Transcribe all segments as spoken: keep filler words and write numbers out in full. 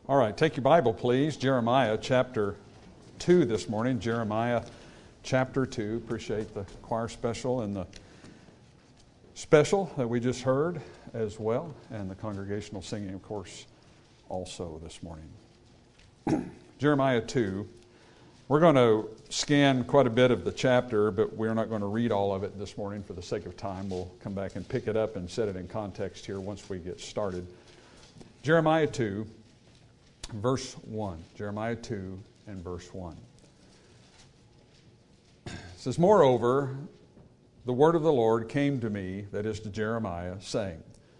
All right, take your Bible, please. Jeremiah chapter two this morning. Jeremiah chapter two. Appreciate the choir special and the special that we just heard as well, and the congregational singing, of course, also this morning. Jeremiah two. We're going to scan quite a bit of the chapter, but we're not going to read all of it this morning for the sake of time. We'll come back and pick it up and set it in context here once we get started. Jeremiah two. Verse one, Jeremiah two and verse one. It says, "Moreover, the word of the Lord came to me," that is to Jeremiah, saying,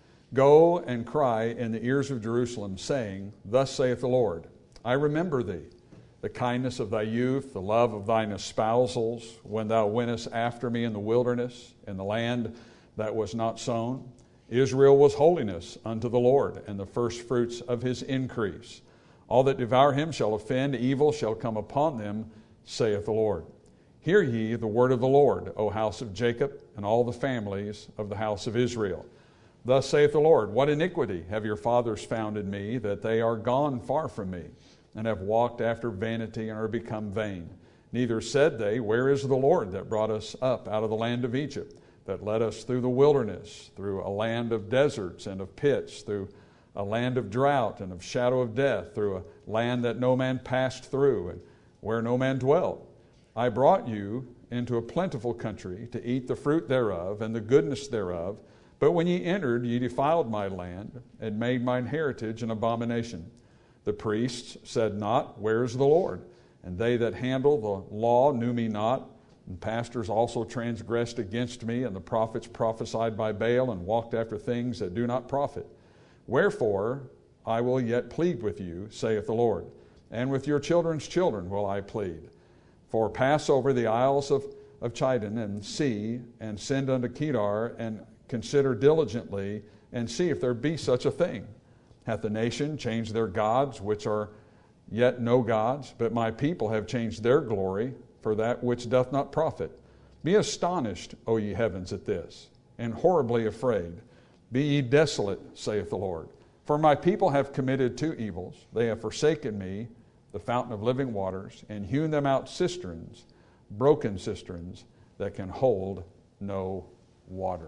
"Go and cry in the ears of Jerusalem, saying, Thus saith the Lord, I remember thee, the kindness of thy youth, the love of thine espousals, when thou wentest after me in the wilderness, in the land that was not sown. Israel was holiness unto the Lord, and the firstfruits of his increase. All that devour him shall offend, evil shall come upon them, saith the Lord. Hear ye the word of the Lord, O house of Jacob, and all the families of the house of Israel. Thus saith the Lord, What iniquity have your fathers found in me, that they are gone far from me, and have walked after vanity, and are become vain? Neither said they, Where is the Lord that brought us up out of the land of Egypt, that led us through the wilderness, through a land of deserts and of pits, through a land of drought and of shadow of death, through a land that no man passed through, and where no man dwelt. I brought you into a plentiful country to eat the fruit thereof and the goodness thereof. But when ye entered, ye defiled my land, and made mine heritage an abomination. The priests said not, Where is the Lord? And they that handle the law knew me not. And pastors also transgressed against me, and the prophets prophesied by Baal, and walked after things that do not profit. Wherefore I will yet plead with you, saith the Lord, and with your children's children will I plead. For pass over the isles of, of Chidon, and see, and send unto Kedar, and consider diligently, and see if there be such a thing. Hath the nation changed their gods, which are yet no gods? But my people have changed their glory for that which doth not profit. Be astonished, O ye heavens, at this, and horribly afraid. Be ye desolate, saith the Lord. For my people have committed two evils. They have forsaken me, the fountain of living waters, and hewn them out cisterns, broken cisterns, that can hold no water."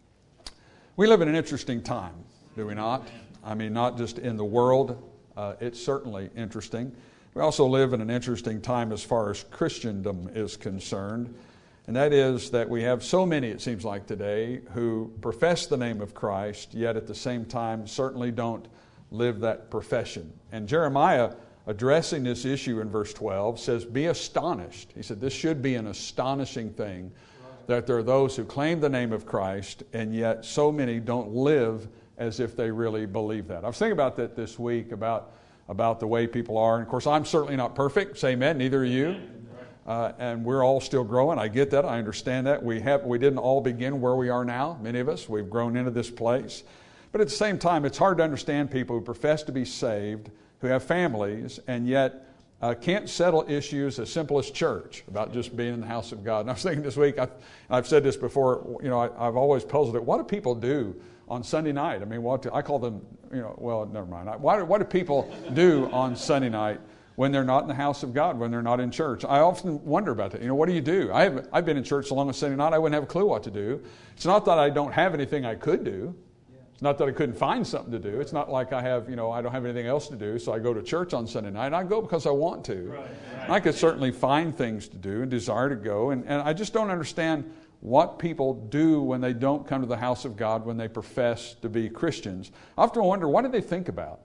We live in an interesting time, do we not? I mean, not just in the world. Uh, it's certainly interesting. We also live in an interesting time as far as Christendom is concerned. And that is that we have so many, it seems like today, who profess the name of Christ, yet at the same time certainly don't live that profession. And Jeremiah, addressing this issue in verse twelve, says, Be astonished. He said this should be an astonishing thing, that there are those who claim the name of Christ, and yet so many don't live as if they really believe that. I was thinking about that this week, about, about the way people are. And of course, I'm certainly not perfect. Say amen. Neither are you. Uh, and we're all still growing. I get that. I understand that. We have we didn't all begin where we are now. Many of us, we've grown into this place. But at the same time, it's hard to understand people who profess to be saved, who have families, and yet uh, can't settle issues as simple as church, about just being in the house of God. And I was thinking this week, I've, I've said this before, you know, I, I've always puzzled it. What do people do on Sunday night? I mean, what do, I call them, you know, well, never mind. Why, what do people do on Sunday night when they're not in the house of God, when they're not in church? I often wonder about that. You know, what do you do? I have, I've been in church so long as Sunday night, I wouldn't have a clue what to do. It's not that I don't have anything I could do. It's not that I couldn't find something to do. It's not like I have, you know, I don't have anything else to do, so I go to church on Sunday night. I go because I want to. Right, right. I could certainly find things to do and desire to go, and, and I just don't understand what people do when they don't come to the house of God, when they profess to be Christians. I often wonder, what do they think about?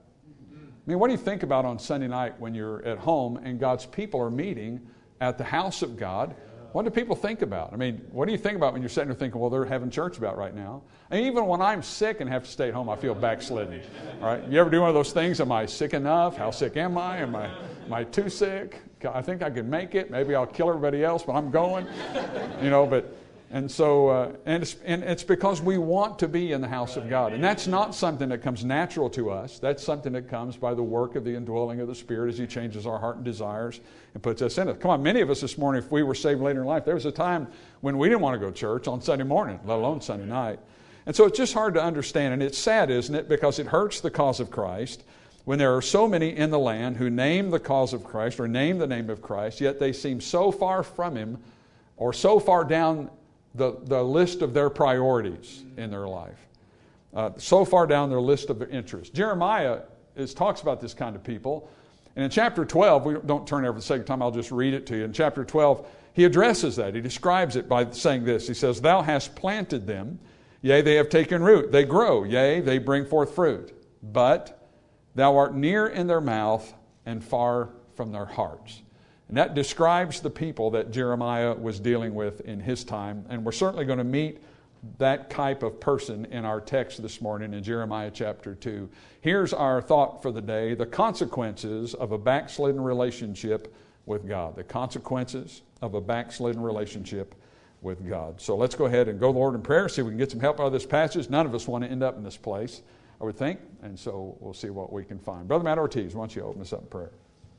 I mean, what do you think about on Sunday night when you're at home and God's people are meeting at the house of God? What do people think about? I mean, what do you think about when you're sitting there thinking, well, they're having church about right now? And even when I'm sick and have to stay at home, I feel backslidden. All right? You ever do one of those things? Am I sick enough? How sick am I? Am I, am I too sick? I think I can make it. Maybe I'll kill everybody else, but I'm going. You know, but... And so, uh, and, it's, and it's because we want to be in the house of God. And that's not something that comes natural to us. That's something that comes by the work of the indwelling of the Spirit as He changes our heart and desires and puts us in it. Come on, many of us this morning, if we were saved later in life, there was a time when we didn't want to go to church on Sunday morning, let alone Sunday night. And so it's just hard to understand. And it's sad, isn't it? Because it hurts the cause of Christ. when there are so many in the land who name the cause of Christ or name the name of Christ, yet they seem so far from Him or so far down the, the list of their priorities in their life, uh, so far down their list of their interests. Jeremiah is, talks about this kind of people. And in chapter twelve, we don't turn there for the sake of time, I'll just read it to you. In chapter twelve, he addresses that. He describes it by saying this. He says, Thou hast planted them, yea, they have taken root. They grow, yea, they bring forth fruit. But Thou art near in their mouth and far from their hearts. And that describes the people that Jeremiah was dealing with in his time. And we're certainly going to meet that type of person in our text this morning in Jeremiah chapter two. Here's our thought for the day: the consequences of a backslidden relationship with God. The consequences of a backslidden relationship with God. So let's go ahead and go to the Lord in prayer, see if we can get some help out of this passage. None of us want to end up in this place, I would think, and so we'll see what we can find. Brother Matt Ortiz, why don't you open us up in prayer?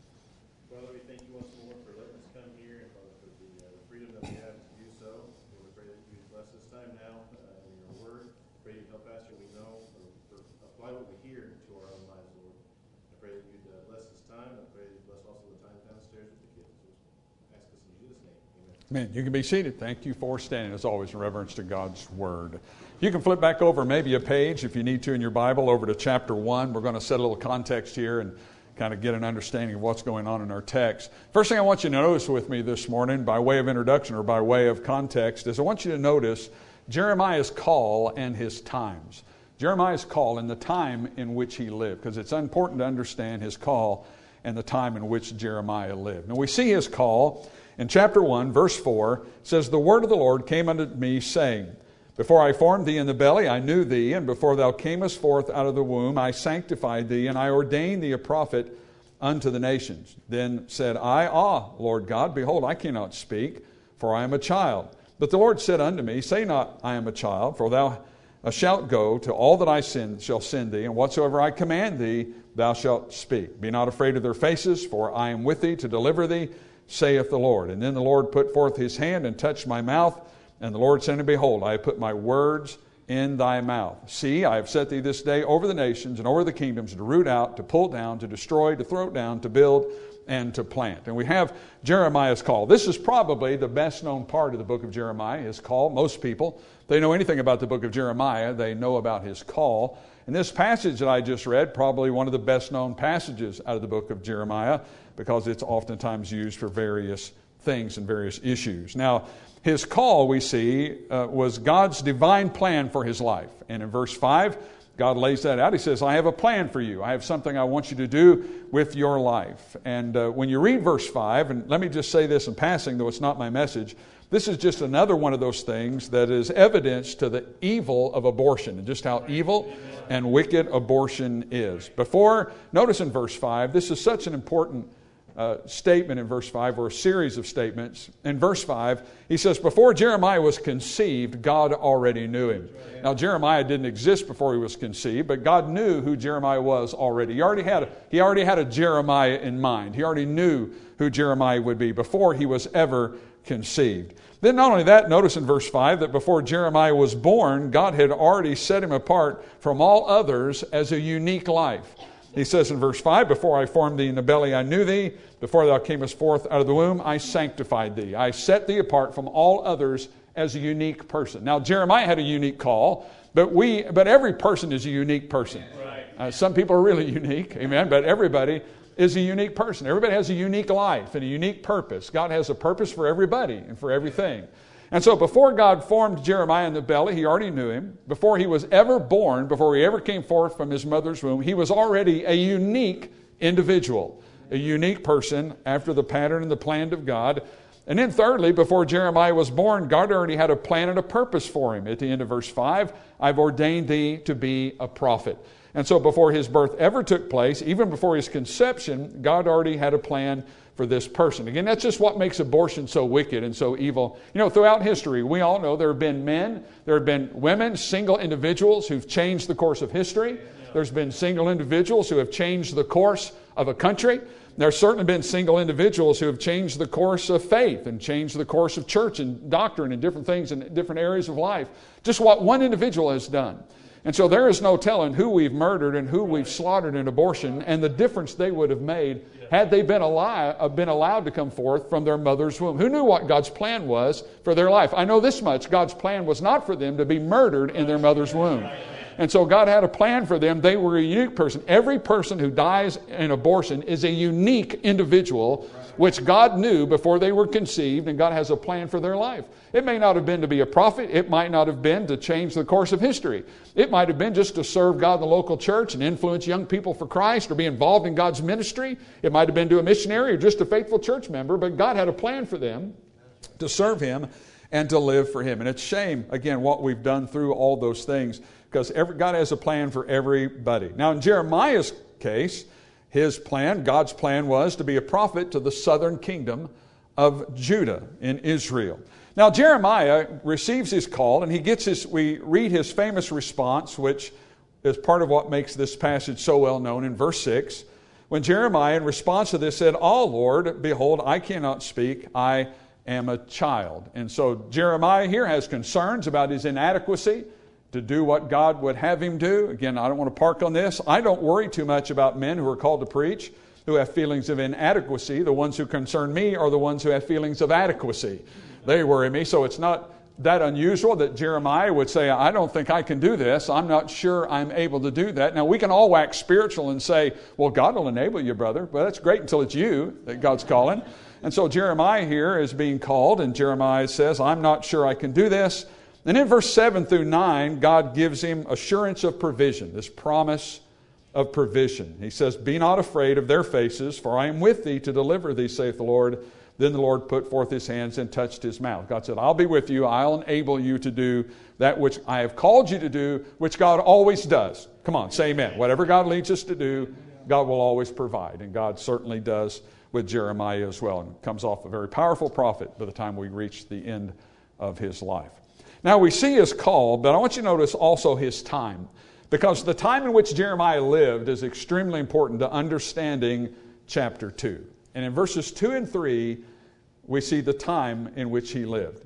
Father, we thank you once more for letting us come here, and Father, for the, uh, the freedom that we have to do so. Lord, we pray that you bless this time now uh, in your word. I pray you help Pastor we know, or, or apply what we hear to our own lives, Lord. I pray that you'd uh, bless this time. I pray that you bless also the time downstairs with the kids. I ask this in Jesus' name. Amen. Amen. You can be seated. Thank you for standing, as always, in reverence to God's word. You can flip back over maybe a page, if you need to, in your Bible, over to chapter one. We're going to set a little context here and kind of get an understanding of what's going on in our text. First thing I want you to notice with me this morning, by way of introduction or by way of context, is I want you to notice Jeremiah's call and his times. Jeremiah's call and the time in which he lived, because it's important to understand his call and the time in which Jeremiah lived. Now we see his call in chapter one, verse four. It says, The word of the Lord came unto me, saying, Before I formed thee in the belly, I knew thee, and before thou camest forth out of the womb, I sanctified thee, and I ordained thee a prophet unto the nations. Then said I, Ah, Lord God, behold, I cannot speak, for I am a child. But the Lord said unto me, Say not, I am a child, for thou shalt go to all that I send, shall send thee, and whatsoever I command thee, thou shalt speak. Be not afraid of their faces, for I am with thee to deliver thee, saith the Lord. And then the Lord put forth his hand and touched my mouth, and the Lord said, and behold, I have put my words in thy mouth. See, I have set thee this day over the nations and over the kingdoms, to root out, to pull down, to destroy, to throw down, to build, and to plant. And we have Jeremiah's call. This is probably the best known part of the book of Jeremiah, his call. Most people, if they know anything about the book of Jeremiah, they know about his call. And this passage that I just read, probably one of the best known passages out of the book of Jeremiah, because it's oftentimes used for various things and various issues. Now, his call, we see, uh, was God's divine plan for his life. And in verse five, God lays that out. He says, I have a plan for you. I have something I want you to do with your life. And uh, when you read verse five, and let me just say this in passing, though it's not my message, this is just another one of those things that is evidence to the evil of abortion and just how evil and wicked abortion is. Before, notice in verse five, this is such an important Uh, statement in verse five, or a series of statements. In verse five, he says, before Jeremiah was conceived, God already knew him. Now, Jeremiah didn't exist before he was conceived, but God knew who Jeremiah was already. He already had a, he already had a Jeremiah in mind. He already knew who Jeremiah would be before he was ever conceived. Then not only that, notice in verse five that before Jeremiah was born, God had already set him apart from all others as a unique life. He says in verse five, before I formed thee in the belly, I knew thee. Before thou camest forth out of the womb, I sanctified thee. I set thee apart from all others as a unique person. Now, Jeremiah had a unique call, but we, but every person is a unique person. Right. Uh, some people are really unique, amen, but everybody is a unique person. Everybody has a unique life and a unique purpose. God has a purpose for everybody and for everything. And so before God formed Jeremiah in the belly, he already knew him. Before he was ever born, before he ever came forth from his mother's womb, he was already a unique individual, a unique person after the pattern and the plan of God. And then thirdly, before Jeremiah was born, God already had a plan and a purpose for him. At the end of verse five, I've ordained thee to be a prophet. And so before his birth ever took place, even before his conception, God already had a plan for this person. Again, that's just what makes abortion so wicked and so evil. You know, throughout history, we all know there have been men, there have been women, single individuals who've changed the course of history. There's been single individuals who have changed the course of a country. There's certainly been single individuals who have changed the course of faith and changed the course of church and doctrine and different things in different areas of life. Just what one individual has done. And so there is no telling who we've murdered and who we've slaughtered in abortion, and the difference they would have made had they been alive, been allowed to come forth from their mother's womb. Who knew what God's plan was for their life? I know this much. God's plan was not for them to be murdered in their mother's womb. And so God had a plan for them. They were a unique person. Every person who dies in abortion is a unique individual, which God knew before they were conceived, and God has a plan for their life. It may not have been to be a prophet. It might not have been to change the course of history. It might have been just to serve God in the local church and influence young people for Christ or be involved in God's ministry. It might have been to a missionary or just a faithful church member, but God had a plan for them to serve Him and to live for Him. And it's a shame, again, what we've done through all those things, because every, God has a plan for everybody. Now, in Jeremiah's case, his plan, God's plan, was to be a prophet to the southern kingdom of Judah in Israel. Now, Jeremiah receives his call, and he gets his, we read his famous response, which is part of what makes this passage so well known in verse six. When Jeremiah, in response to this, said, "Oh, Lord, behold, I cannot speak, I am a child." And so Jeremiah here has concerns about his inadequacy to do what God would have him do. Again, I don't want to park on this. I don't worry too much about men who are called to preach who have feelings of inadequacy. The ones who concern me are the ones who have feelings of adequacy. They worry me. So it's not that unusual that Jeremiah would say, "I don't think I can do this. I'm not sure I'm able to do that." Now, we can all wax spiritual and say, "Well, God will enable you, brother." But that's great until it's you that God's calling. And so Jeremiah here is being called, and Jeremiah says, "I'm not sure I can do this." And in verse seven through nine, God gives him assurance of provision, this promise of provision. He says, "Be not afraid of their faces, for I am with thee to deliver thee, saith the Lord." Then the Lord put forth His hands and touched his mouth. God said, "I'll be with you. I'll enable you to do that which I have called you to do," which God always does. Come on, say amen. Whatever God leads us to do, God will always provide. And God certainly does with Jeremiah as well. And comes off a very powerful prophet by the time we reach the end of his life. Now we see his call, but I want you to notice also his time. Because the time in which Jeremiah lived is extremely important to understanding chapter two. And in verses two and three, we see the time in which he lived.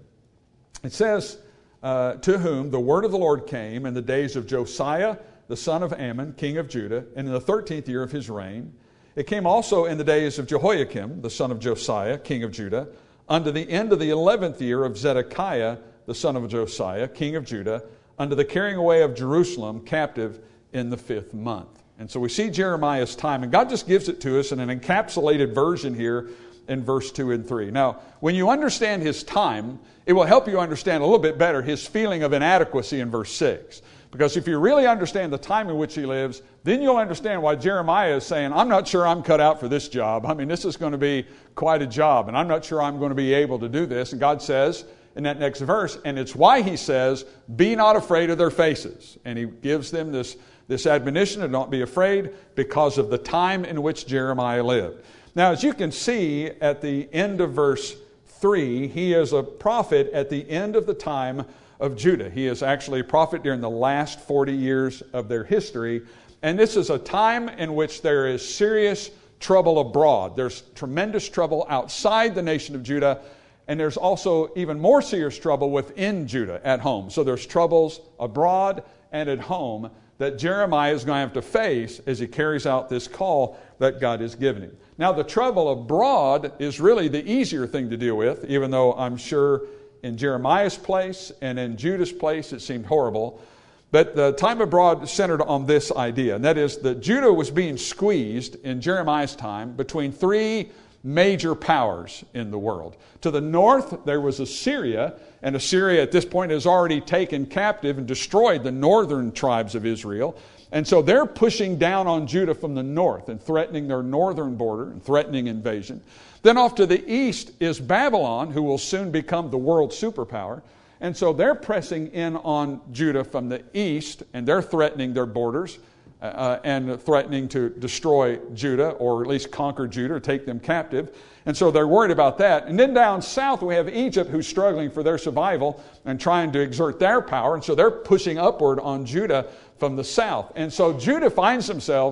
It says, uh, "To whom the word of the Lord came in the days of Josiah, the son of Ammon, king of Judah, and in the thirteenth year of his reign. It came also in the days of Jehoiakim, the son of Josiah, king of Judah, unto the end of the eleventh year of Zedekiah, the son of Josiah, king of Judah, unto the carrying away of Jerusalem captive in the fifth month." And so we see Jeremiah's time, and God just gives it to us in an encapsulated version here in verse two and three. Now, when you understand his time, it will help you understand a little bit better his feeling of inadequacy in verse six. Because if you really understand the time in which he lives, then you'll understand why Jeremiah is saying, "I'm not sure I'm cut out for this job. I mean, this is going to be quite a job, and I'm not sure I'm going to be able to do this." And God says in that next verse, and it's why he says, "Be not afraid of their faces." And he gives them this, this admonition to not be afraid because of the time in which Jeremiah lived. Now, as you can see at the end of verse three, he is a prophet at the end of the time of Judah. He is actually a prophet during the last forty years of their history. And this is a time in which there is serious trouble abroad. There's tremendous trouble outside the nation of Judah. And there's also even more serious trouble within Judah at home. So there's troubles abroad and at home that Jeremiah is going to have to face as he carries out this call that God has given him. Now, the trouble abroad is really the easier thing to deal with, even though I'm sure in Jeremiah's place and in Judah's place it seemed horrible. But the time abroad centered on this idea, and that is that Judah was being squeezed in Jeremiah's time between three major powers in the world. To the north, there was Assyria, and Assyria at this point has already taken captive and destroyed the northern tribes of Israel. And so they're pushing down on Judah from the north and threatening their northern border and threatening invasion. Then off to the east is Babylon, who will soon become the world superpower. And so they're pressing in on Judah from the east, and they're threatening their borders uh, and threatening to destroy Judah, or at least conquer Judah, or take them captive. And so they're worried about that. And then down south we have Egypt, who's struggling for their survival and trying to exert their power. And so they're pushing upward on Judah from the south. And so Judah finds themselves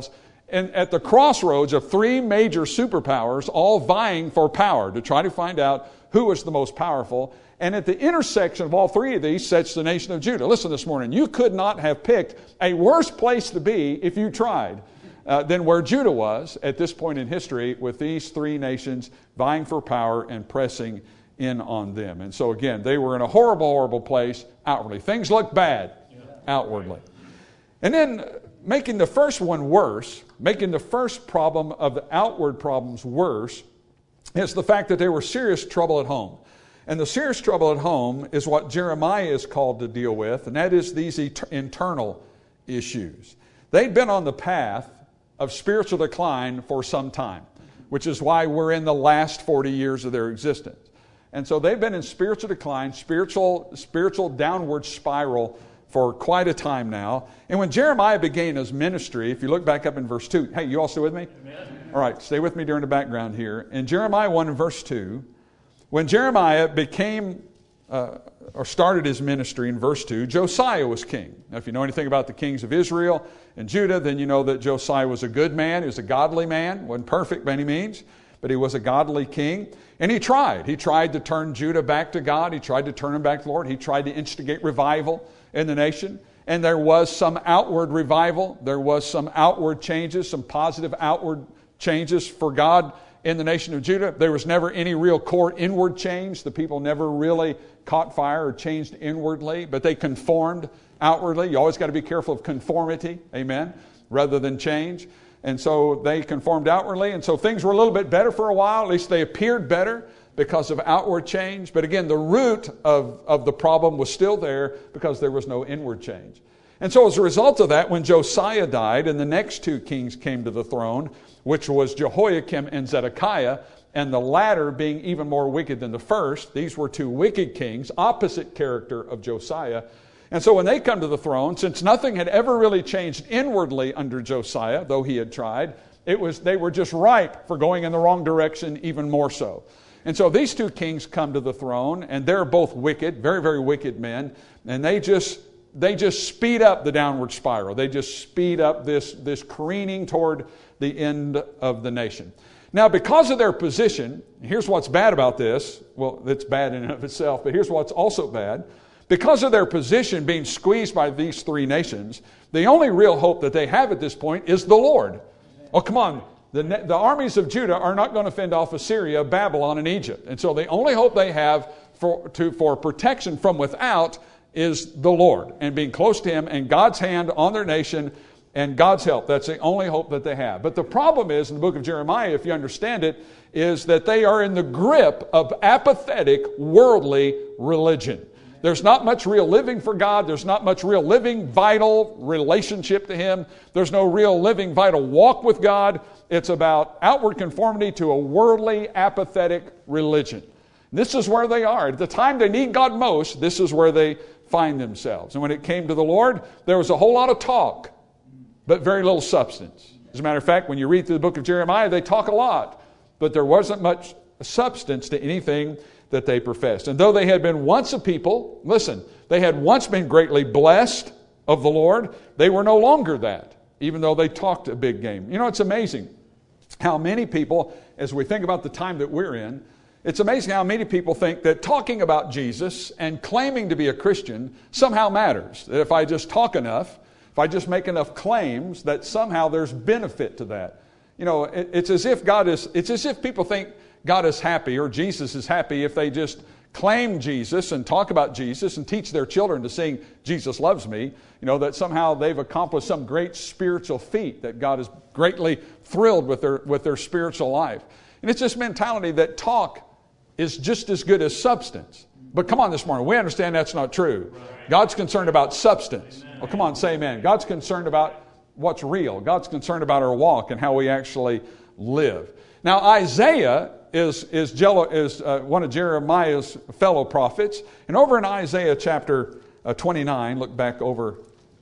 in, at the crossroads of three major superpowers, all vying for power to try to find out who was the most powerful. And at the intersection of all three of these sits the nation of Judah. Listen this morning, you could not have picked a worse place to be if you tried uh, than where Judah was at this point in history, with these three nations vying for power and pressing in on them. And so again, they were in a horrible, horrible place outwardly. Things looked bad outwardly. And then making the first one worse, making the first problem of the outward problems worse, is the fact that there was serious trouble at home. And the serious trouble at home is what Jeremiah is called to deal with, and that is these et- internal issues. They'd been on the path of spiritual decline for some time, which is why we're in the last forty years of their existence. And so they've been in spiritual decline, spiritual, spiritual downward spiral for quite a time now. And when Jeremiah began his ministry, if you look back up in verse two, hey, you all still with me? Amen. All right, stay with me during the background here. In Jeremiah one and verse two, when Jeremiah became, uh, or started his ministry in verse two, Josiah was king. Now, if you know anything about the kings of Israel and Judah, then you know that Josiah was a good man. He was a godly man. Wasn't perfect by any means, but he was a godly king. And he tried. He tried to turn Judah back to God. He tried to turn him back to the Lord. He tried to instigate revival in the nation. And there was some outward revival. There was some outward changes, some positive outward changes for God in the nation of Judah. There was never any real core inward change. The people never really caught fire or changed inwardly, but they conformed outwardly. You always got to be careful of conformity, amen, rather than change. And so they conformed outwardly, and so things were a little bit better for a while. At least they appeared better because of outward change. But again, the root of, of the problem was still there because there was no inward change. And so as a result of that, when Josiah died and the next two kings came to the throne, which was Jehoiakim and Zedekiah, and the latter being even more wicked than the first, these were two wicked kings, opposite character of Josiah. And so when they come to the throne, since nothing had ever really changed inwardly under Josiah, though he had tried, it was they were just ripe for going in the wrong direction even more so. And so these two kings come to the throne, and they're both wicked, very, very wicked men, and they just they just speed up the downward spiral. They just speed up this, this careening toward the end of the nation. Now, because of their position, here's what's bad about this. Well, it's bad in and of itself, but here's what's also bad. Because of their position being squeezed by these three nations, the only real hope that they have at this point is the Lord. Oh, come on. The, the armies of Judah are not going to fend off Assyria, Babylon, and Egypt. And so the only hope they have for, to, for protection from without is the Lord and being close to Him and God's hand on their nation and God's help. That's the only hope that they have. But the problem is, in the book of Jeremiah, if you understand it, is that they are in the grip of apathetic, worldly religion. There's not much real living for God. There's not much real living, vital relationship to Him. There's no real living, vital walk with God. It's about outward conformity to a worldly, apathetic religion. This is where they are. At the time they need God most, this is where they find themselves. And when it came to the Lord, there was a whole lot of talk, but very little substance. As a matter of fact, when you read through the book of Jeremiah, they talk a lot, but there wasn't much substance to anything that they professed. And though they had been once a people, listen, they had once been greatly blessed of the Lord, they were no longer that, even though they talked a big game. You know, it's amazing how many people, as we think about the time that we're in, it's amazing how many people think that talking about Jesus and claiming to be a Christian somehow matters. That if I just talk enough, if I just make enough claims, that somehow there's benefit to that. You know, it, it's as if God is, it's as if people think God is happy or Jesus is happy if they just claim Jesus and talk about Jesus and teach their children to sing Jesus Loves Me, you know, that somehow they've accomplished some great spiritual feat, that God is greatly thrilled with their, with their spiritual life. And it's this mentality that talk is just as good as substance. But come on this morning, we understand that's not true. God's concerned about substance. Well, come on, say amen. God's concerned about what's real. God's concerned about our walk and how we actually live. Now, Isaiah is is, Jello, is uh, one of Jeremiah's fellow prophets. And over in Isaiah chapter uh, twenty-nine, look back over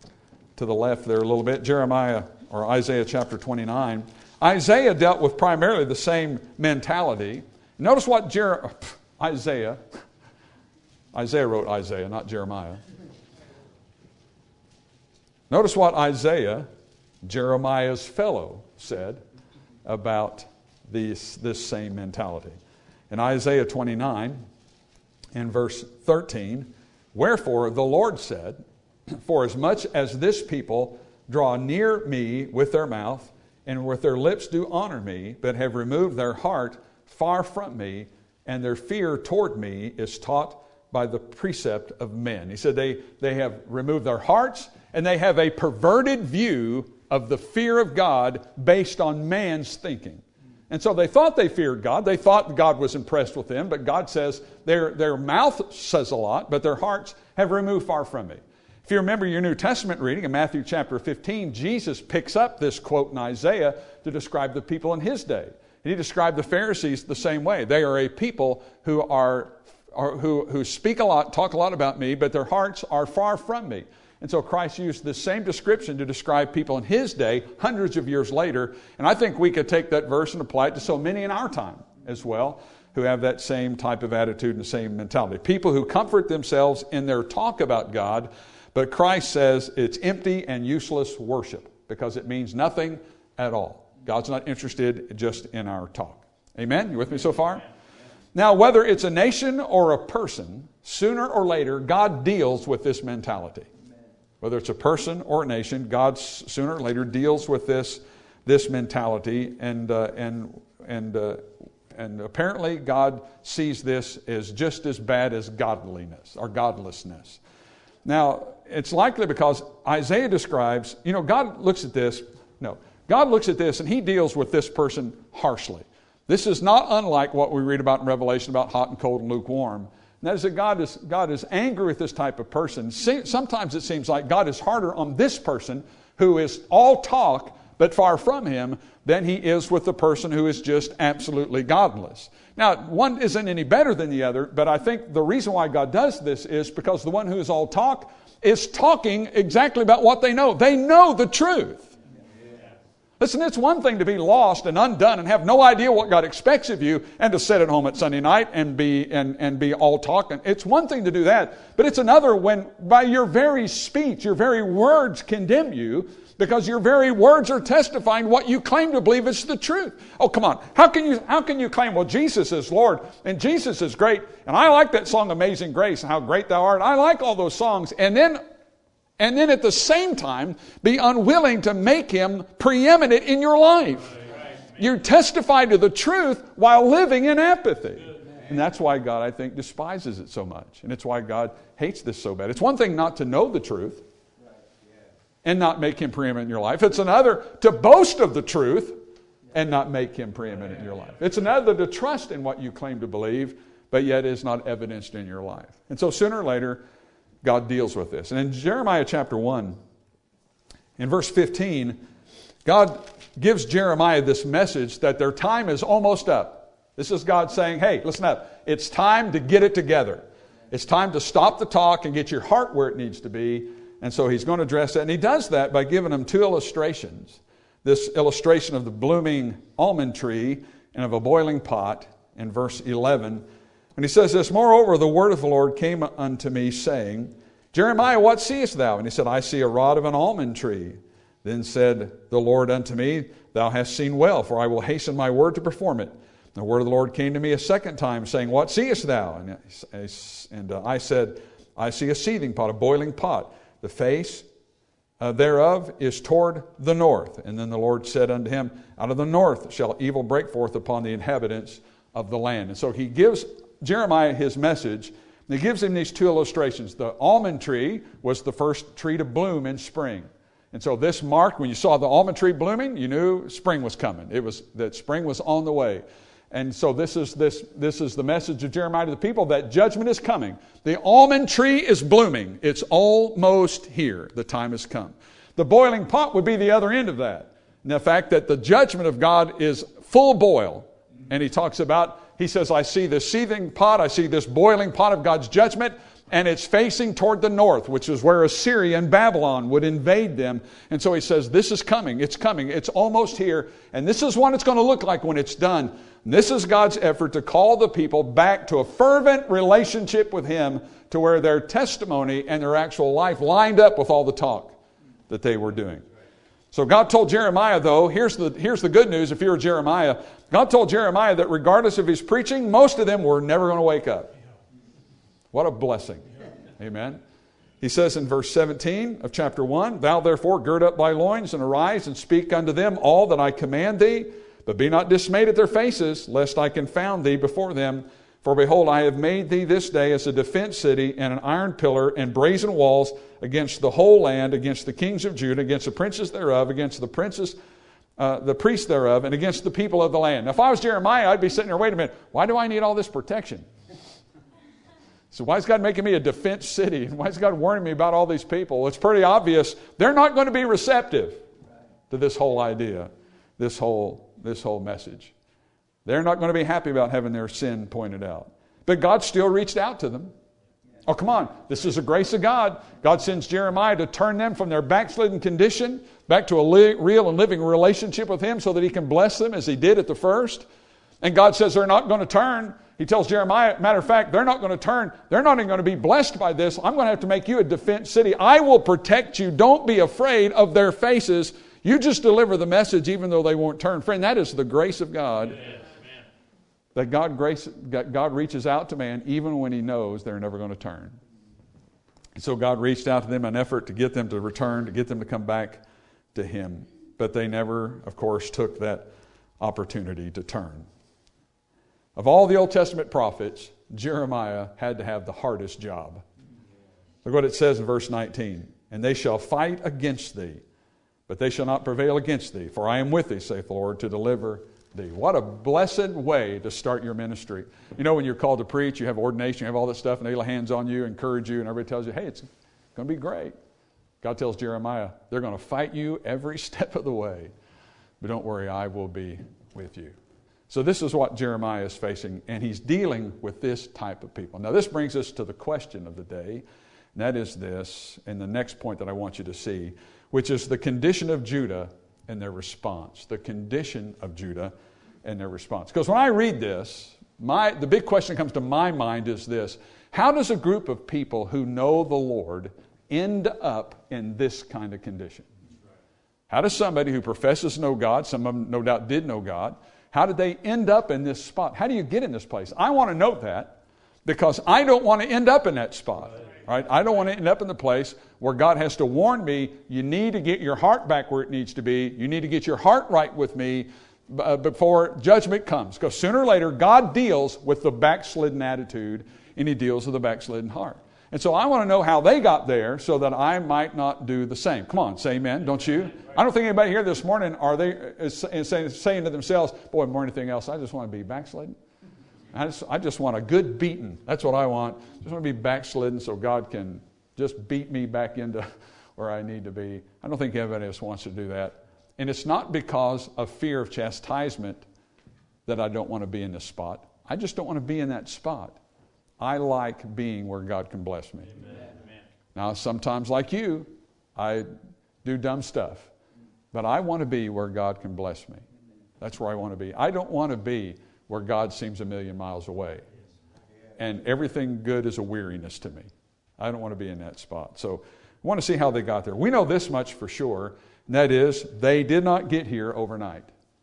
to the left there a little bit, Jeremiah or Isaiah chapter twenty-nine, Isaiah dealt with primarily the same mentality. Notice what Jer- Isaiah, Isaiah wrote Isaiah, not Jeremiah. Notice what Isaiah, Jeremiah's fellow said about these, this same mentality. In Isaiah twenty-nine, in verse thirteen, wherefore the Lord said, for as much as this people draw near me with their mouth, and with their lips do honor me, but have removed their heart far from me, and their fear toward me is taught by the precept of men. He said they, they have removed their hearts, and they have a perverted view of the fear of God based on man's thinking. And so they thought they feared God. They thought God was impressed with them, but God says their, their mouth says a lot, but their hearts have removed far from me. If you remember your New Testament reading in Matthew chapter fifteen, Jesus picks up this quote in Isaiah to describe the people in his day. And he described the Pharisees the same way. They are a people who are, are who, who speak a lot, talk a lot about me, but their hearts are far from me. And so Christ used the same description to describe people in his day, hundreds of years later. And I think we could take that verse and apply it to so many in our time as well, who have that same type of attitude and same mentality. People who comfort themselves in their talk about God, but Christ says it's empty and useless worship because it means nothing at all. God's not interested just in our talk. Amen? You with me so far? Now, whether it's a nation or a person, sooner or later, God deals with this mentality. Whether it's a person or a nation, God sooner or later deals with this, this mentality, and uh, and and uh, and apparently God sees this as just as bad as godliness or godlessness. Now, it's likely because Isaiah describes, you know, God looks at this. No, God looks at this and He deals with this person harshly. This is not unlike what we read about in Revelation about hot and cold and lukewarm. And that is that God is, God is angry with this type of person. Sometimes it seems like God is harder on this person who is all talk but far from Him than He is with the person who is just absolutely godless. Now, one isn't any better than the other, but I think the reason why God does this is because the one who is all talk is talking exactly about what they know. They know the truth. Listen, it's one thing to be lost and undone and have no idea what God expects of you and to sit at home at Sunday night and be and, and be all talk. It's one thing to do that, but it's another when by your very speech, your very words condemn you because your very words are testifying what you claim to believe is the truth. Oh, come on. How can you how can you claim, well, Jesus is Lord and Jesus is great, and I like that song Amazing Grace and how great thou art. I like all those songs, and then And then at the same time, be unwilling to make Him preeminent in your life. You testify to the truth while living in apathy. And that's why God, I think, despises it so much. And it's why God hates this so bad. It's one thing not to know the truth and not make Him preeminent in your life. It's another to boast of the truth and not make Him preeminent in your life. It's another to trust in what you claim to believe, but yet is not evidenced in your life. And so sooner or later, God deals with this. And in Jeremiah chapter one, in verse fifteen, God gives Jeremiah this message that their time is almost up. This is God saying, hey, listen up. It's time to get it together. It's time to stop the talk and get your heart where it needs to be. And so He's going to address that. And He does that by giving them two illustrations. This illustration of the blooming almond tree and of a boiling pot in verse eleven. And He says this, moreover, the word of the Lord came unto me, saying, Jeremiah, what seest thou? And he said, I see a rod of an almond tree. Then said the Lord unto me, thou hast seen well, for I will hasten my word to perform it. And the word of the Lord came to me a second time, saying, what seest thou? And, and uh, I said, I see a seething pot, a boiling pot. The face uh, thereof is toward the north. And then the Lord said unto him, out of the north shall evil break forth upon the inhabitants of the land. And so He gives Jeremiah his message, and He gives him these two illustrations. The almond tree was the first tree to bloom in spring. And so this marked, when you saw the almond tree blooming, you knew spring was coming. It was that spring was on the way. And so this is this this is the message of Jeremiah to the people, that judgment is coming. The almond tree is blooming. It's almost here. The time has come. The boiling pot would be the other end of that. And the fact that the judgment of God is full boil. And He talks about, He says, I see this seething pot, I see this boiling pot of God's judgment, and it's facing toward the north, which is where Assyria and Babylon would invade them. And so He says, this is coming, it's coming, it's almost here, and this is what it's going to look like when it's done. And this is God's effort to call the people back to a fervent relationship with Him, to where their testimony and their actual life lined up with all the talk that they were doing. So God told Jeremiah, though, here's the, here's the good news if you're Jeremiah. God told Jeremiah that regardless of his preaching, most of them were never going to wake up. What a blessing. Amen. He says in verse seventeen of chapter one, Thou therefore gird up thy loins and arise and speak unto them all that I command thee, but be not dismayed at their faces, lest I confound thee before them. For behold, I have made thee this day as a defense city and an iron pillar and brazen walls against the whole land, against the kings of Judah, against the princes thereof, against the princes, uh, the priests thereof, and against the people of the land. Now, if I was Jeremiah, I'd be sitting there, wait a minute, why do I need all this protection? So why is God making me a defense city? And why is God warning me about all these people? It's pretty obvious they're not going to be receptive to this whole idea, this whole, this whole message. They're not going to be happy about having their sin pointed out. But God still reached out to them. Oh, come on. This is the grace of God. God sends Jeremiah to turn them from their backslidden condition back to a li- real and living relationship with Him so that He can bless them as He did at the first. And God says they're not going to turn. He tells Jeremiah, matter of fact, they're not going to turn. They're not even going to be blessed by this. I'm going to have to make you a defense city. I will protect you. Don't be afraid of their faces. You just deliver the message even though they won't turn. Friend, that is the grace of God. Amen. That God, grace, God reaches out to man even when He knows they're never going to turn. And so God reached out to them in an effort to get them to return, to get them to come back to Him. But they never, of course, took that opportunity to turn. Of all the Old Testament prophets, Jeremiah had to have the hardest job. Look what it says in verse nineteen. And they shall fight against thee, but they shall not prevail against thee. For I am with thee, saith the Lord, to deliver thee. What a blessed way to start your ministry. You know, when you're called to preach, you have ordination, you have all that stuff, and they lay hands on you, encourage you, and everybody tells you, hey, it's going to be great. God tells Jeremiah, they're going to fight you every step of the way. But don't worry, I will be with you. So this is what Jeremiah is facing, and he's dealing with this type of people. Now this brings us to the question of the day, and that is this, and the next point that I want you to see, which is the condition of Judah and their response. The condition of Judah and their response. Because when I read this, my the big question that comes to my mind is this: how does a group of people who know the Lord end up in this kind of condition? How does somebody who professes to know God, some of them no doubt did know God, how did they end up in this spot? How do you get in this place? I want to note that because I don't want to end up in that spot. Right? I don't want to end up in the place where God has to warn me, you need to get your heart back where it needs to be. You need to get your heart right with me uh, before judgment comes. Because sooner or later, God deals with the backslidden attitude and He deals with the backslidden heart. And so I want to know how they got there so that I might not do the same. Come on, say amen, don't you? I don't think anybody here this morning are they is saying, saying to themselves, boy, more than anything else, I just want to be backslidden. I just, I just want a good beating. That's what I want. I just want to be backslidden so God can just beat me back into where I need to be. I don't think anybody else wants to do that. And it's not because of fear of chastisement that I don't want to be in this spot. I just don't want to be in that spot. I like being where God can bless me. Amen. Now, sometimes like you, I do dumb stuff. But I want to be where God can bless me. That's where I want to be. I don't want to be where God seems a million miles away. And everything good is a weariness to me. I don't want to be in that spot. So I want to see how they got there. We know this much for sure, and that is they did not get here overnight.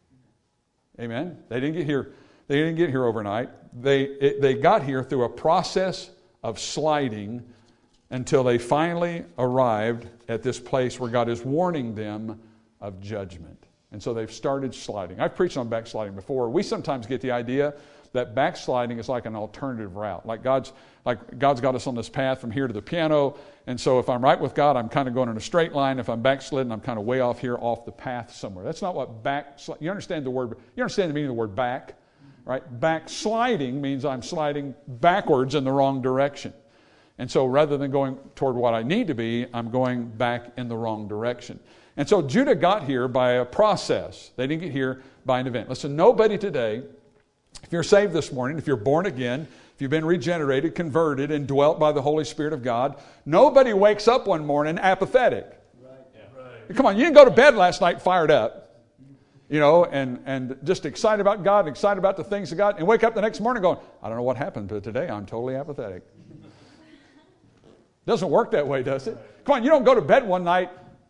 Amen? They didn't get here, they didn't get here overnight. They, it, they got here through a process of sliding until they finally arrived at this place where God is warning them of judgment. And so they've started sliding. I've preached on backsliding before. We sometimes get the idea that backsliding is like an alternative route. Like God's like God's got us on this path from here to the piano. And so if I'm right with God, I'm kind of going in a straight line. If I'm backslidden, I'm kind of way off here, off the path somewhere. That's not what backsliding, you understand the word, you understand the meaning of the word back, right? Backsliding means I'm sliding backwards in the wrong direction. And so rather than going toward what I need to be, I'm going back in the wrong direction. And so Judah got here by a process. They didn't get here by an event. Listen, nobody today, if you're saved this morning, if you're born again, if you've been regenerated, converted, and dwelt by the Holy Spirit of God, nobody wakes up one morning apathetic. Right. Yeah. Right. Come on, you didn't go to bed last night fired up, you know, and, and just excited about God, and excited about the things of God, and wake up the next morning going, I don't know what happened, but today I'm totally apathetic. Doesn't work that way, does it? Come on, you don't go to bed one night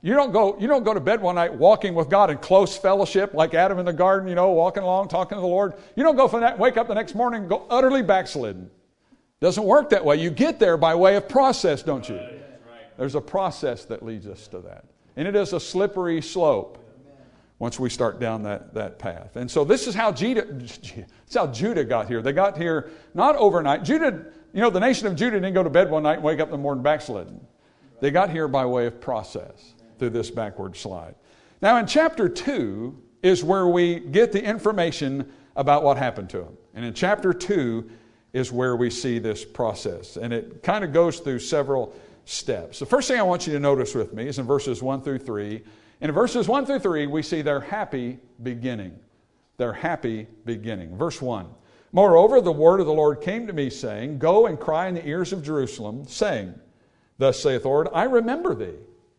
You don't go, you don't go to bed one night walking with God in close fellowship like Adam in the garden, you know, walking along, talking to the Lord. You don't go from that, wake up the next morning and go utterly backslidden. Doesn't work that way. You get there by way of process, don't you? There's a process that leads us to that. And it is a slippery slope once we start down that, that path. And so this is how Judah, this is how Judah got here. They got here not overnight. Judah, you know, the nation of Judah didn't go to bed one night and wake up in the morning backslidden. They got here by way of process through this backward slide. Now in chapter two is where we get the information about what happened to them. And in chapter two is where we see this process. And it kind of goes through several steps. The first thing I want you to notice with me is in verses one through three. In verses one through three, we see their happy beginning. Their happy beginning. Verse one. Moreover, the word of the Lord came to me, saying, Go and cry in the ears of Jerusalem, saying, Thus saith the Lord, I remember thee,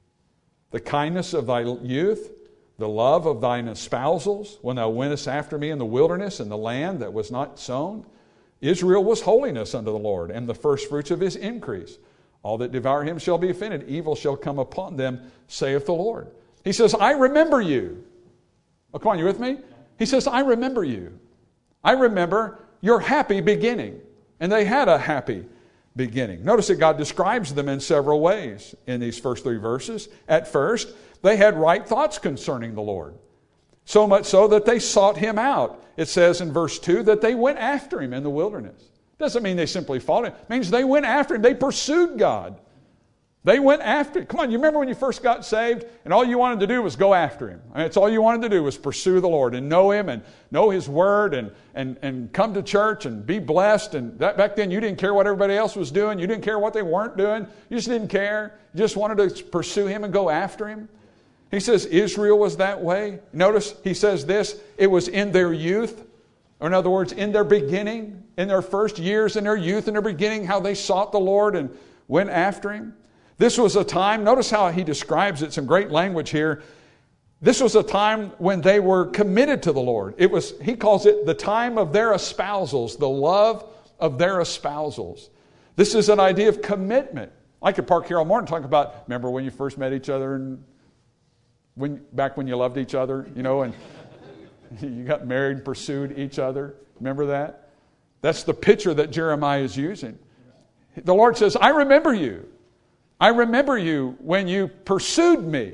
the kindness of thy youth, the love of thine espousals, when thou wentest after me in the wilderness, in the land that was not sown. Israel was holiness unto the Lord, and the firstfruits of his increase. All that devour him shall be offended. Evil shall come upon them, saith the Lord. He says, I remember you. Oh, come on, you with me? He says, I remember you. I remember your happy beginning. And they had a happy beginning. Notice that God describes them in several ways in these first three verses. At first, they had right thoughts concerning the Lord. So much so that they sought him out. It says in verse two that they went after him in the wilderness. Doesn't mean they simply followed him. It means they went after him. They pursued God. They went after him. Come on, you remember when you first got saved and all you wanted to do was go after him. I mean, it's all you wanted to do was pursue the Lord and know him and know his word and, and, and come to church and be blessed. And that, back then you didn't care what everybody else was doing. You didn't care what they weren't doing. You just didn't care. You just wanted to pursue him and go after him. He says Israel was that way. Notice he says this, it was in their youth, or in other words, in their beginning, in their first years, in their youth, in their beginning, how they sought the Lord and went after him. This was a time, notice how he describes it, some great language here. This was a time when they were committed to the Lord. It was, he calls it the time of their espousals, the love of their espousals. This is an idea of commitment. I could park here all morning and talk about, remember when you first met each other and when back when you loved each other, you know, and you got married and pursued each other. Remember that? That's the picture that Jeremiah is using. The Lord says, I remember you. I remember you when you pursued me.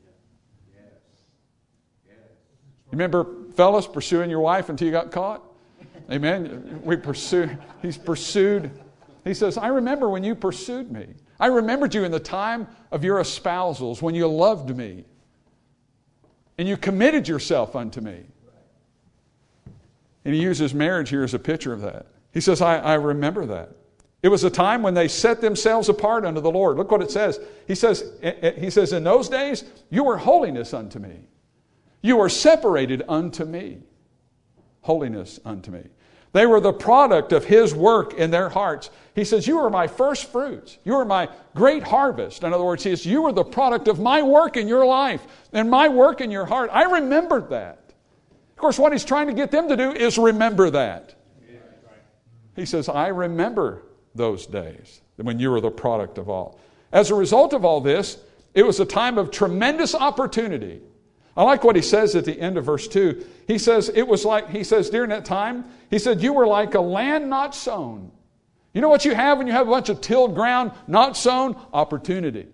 You remember, fellas, pursuing your wife until you got caught? Amen. We pursue. He's pursued. He says, I remember when you pursued me. I remembered you in the time of your espousals, when you loved me. And you committed yourself unto me. And he uses marriage here as a picture of that. He says, I, I remember that. It was a time when they set themselves apart unto the Lord. Look what it says. He says, he says, in those days, you were holiness unto me. You were separated unto me. Holiness unto me. They were the product of his work in their hearts. He says, you are my first fruits. You are my great harvest. In other words, he says, you are the product of my work in your life and my work in your heart. I remembered that. Of course, what he's trying to get them to do is remember that. He says, I remember those days when you were the product of all. As a result of all this, it was a time of tremendous opportunity. I like what he says at the end of verse two. He says, it was like, he says, during that time, he said, you were like a land not sown. You know what you have when you have a bunch of tilled ground, not sown? Opportunity.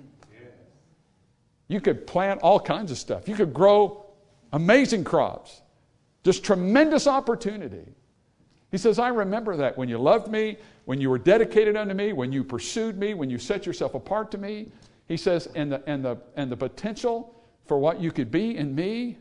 You could plant all kinds of stuff. You could grow amazing crops. Just tremendous opportunity. He says, I remember that when you loved me, when you were dedicated unto me, when you pursued me, when you set yourself apart to me. He says, and the, and the, and the potential for what you could be in me,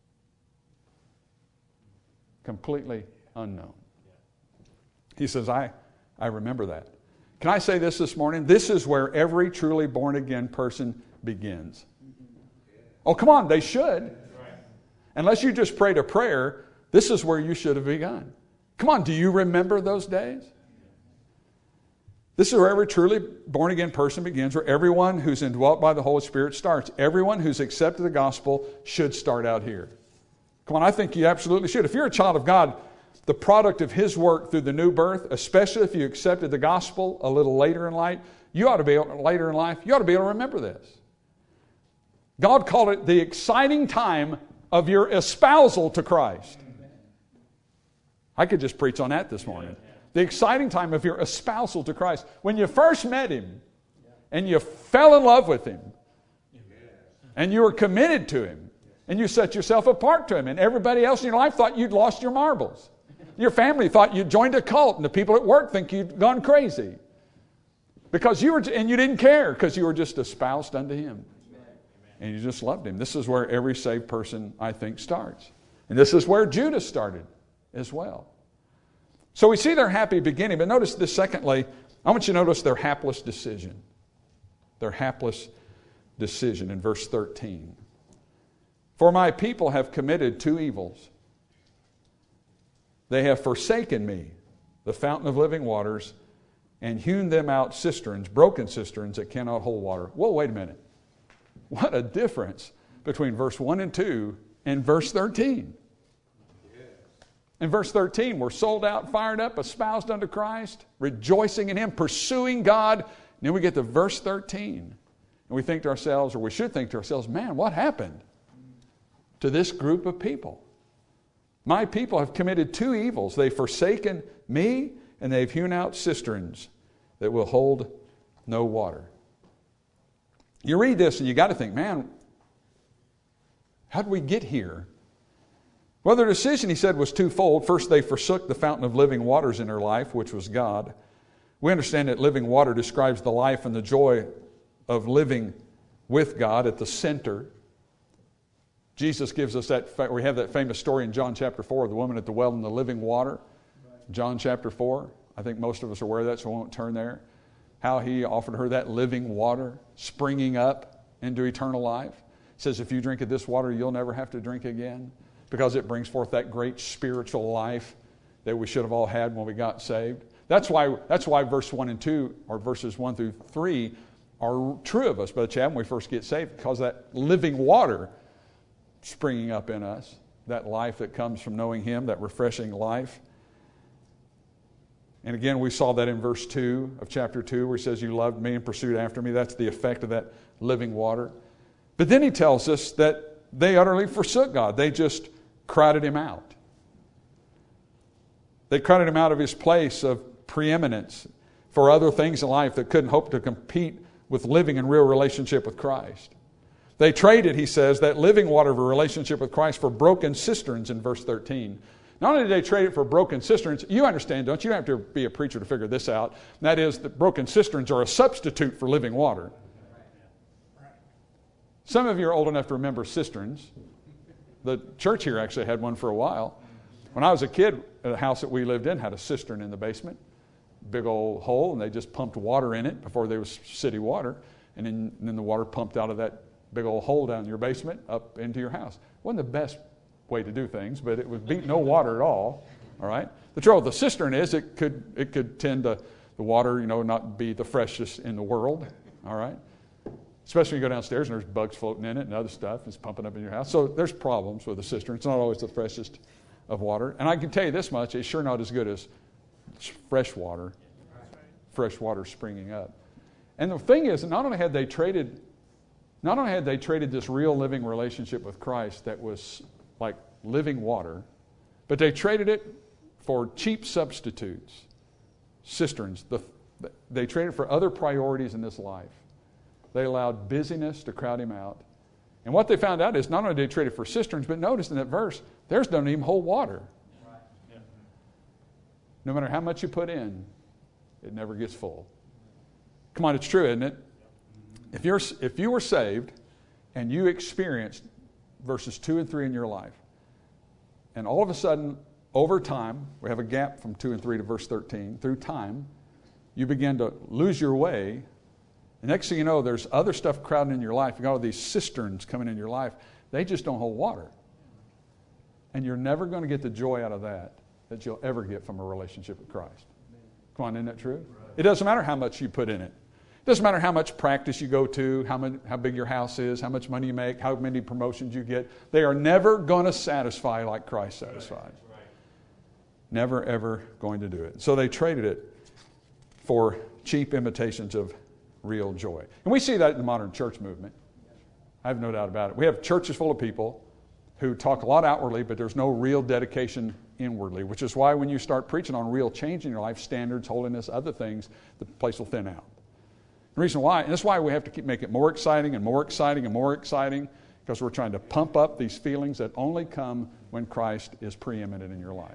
completely unknown. He says, I, I remember that. Can I say this this morning? This is where every truly born-again person begins. Oh, come on, they should. Unless you just prayed a prayer, this is where you should have begun. Come on, do you remember those days? This is where every truly born-again person begins, where everyone who's indwelt by the Holy Spirit starts. Everyone who's accepted the gospel should start out here. Come on, I think you absolutely should. If you're a child of God, the product of his work through the new birth, especially if you accepted the gospel a little later in life, you ought to be able, later in life, you ought to be able to remember this. God called it the exciting time of your espousal to Christ. I could just preach on that this morning. The exciting time of your espousal to Christ. When you first met Him and you fell in love with Him and you were committed to Him and you set yourself apart to Him and everybody else in your life thought you'd lost your marbles. Your family thought you'd joined a cult and the people at work think you'd gone crazy. Because you were, and you didn't care because you were just espoused unto Him. And you just loved Him. This is where every saved person, I think, starts. And this is where Judas started as well. So we see their happy beginning, but notice this secondly, I want you to notice their hapless decision. Their hapless decision in verse thirteen. For my people have committed two evils. They have forsaken me, the fountain of living waters, and hewn them out cisterns, broken cisterns that cannot hold water. Whoa, wait a minute. What a difference between verse one and two and verse thirteen. In verse thirteen, we're sold out, fired up, espoused unto Christ, rejoicing in Him, pursuing God. And then we get to verse thirteen. And we think to ourselves, or we should think to ourselves, man, what happened to this group of people? My people have committed two evils. They've forsaken me, and they've hewn out cisterns that will hold no water. You read this and you got to think, man, how did we get here? Well, their decision, he said, was twofold. First, they forsook the fountain of living waters in their life, which was God. We understand that living water describes the life and the joy of living with God at the center. Jesus gives us that, we have that famous story in John chapter four, the woman at the well and the living water. John chapter four. I think most of us are aware of that, so I won't turn there. How He offered her that living water, springing up into eternal life. It says, if you drink of this water, you'll never have to drink again, because it brings forth that great spiritual life that we should have all had when we got saved. That's why, that's why verse one and two, or verses one through three, are true of us, Brother Chad, when we first get saved, because that living water springing up in us, that life that comes from knowing Him, that refreshing life. And again, we saw that in verse two of chapter two, where He says, you loved me and pursued after me. That's the effect of that living water. But then He tells us that they utterly forsook God. They just crowded Him out. They crowded Him out of His place of preeminence for other things in life that couldn't hope to compete with living in real relationship with Christ. They traded, he says, that living water of a relationship with Christ for broken cisterns in verse thirteen. Not only did they trade it for broken cisterns, you understand, don't you? You don't have to be a preacher to figure this out. And that is that broken cisterns are a substitute for living water. Some of you are old enough to remember cisterns. The church here actually had one for a while. When I was a kid, the house that we lived in had a cistern in the basement. Big old hole, and they just pumped water in it before there was city water. And then, and then the water pumped out of that big old hole down in your basement up into your house. Wasn't the best way to do things, but it would beat no water at all. All right. The trouble with the cistern is it could it could tend to the water, you know, not be the freshest in the world. All right. Especially when you go downstairs and there's bugs floating in it and other stuff is pumping up in your house. So there's problems with the cistern. It's not always the freshest of water. And I can tell you this much: it's sure not as good as fresh water, fresh water springing up. And the thing is, not only had they traded, not only had they traded this real living relationship with Christ that was like living water, but they traded it for cheap substitutes, cisterns. The, they traded for other priorities in this life. They allowed busyness to crowd Him out. And what they found out is not only did they trade it for cisterns, but notice in that verse, theirs doesn't even hold water. Right. Yeah. No matter how much you put in, it never gets full. Come on, it's true, isn't it? If you're if you were saved and you experienced verses two and three in your life, and all of a sudden, over time, we have a gap from two and three to verse thirteen, through time, you begin to lose your way. The next thing you know, there's other stuff crowding in your life. You've got all these cisterns coming in your life. They just don't hold water. And you're never going to get the joy out of that that you'll ever get from a relationship with Christ. Come on, isn't that true? It doesn't matter how much you put in it. It doesn't matter how much practice you go to, how, many, how big your house is, how much money you make, how many promotions you get. They are never going to satisfy like Christ satisfies. Never, ever going to do it. So they traded it for cheap imitations of real joy. And we see that in the modern church movement. I have no doubt about it. We have churches full of people who talk a lot outwardly, but there's no real dedication inwardly, which is why when you start preaching on real change in your life, standards, holiness, other things, the place will thin out. The reason why, and that's why we have to keep make it more exciting and more exciting and more exciting, because we're trying to pump up these feelings that only come when Christ is preeminent in your life.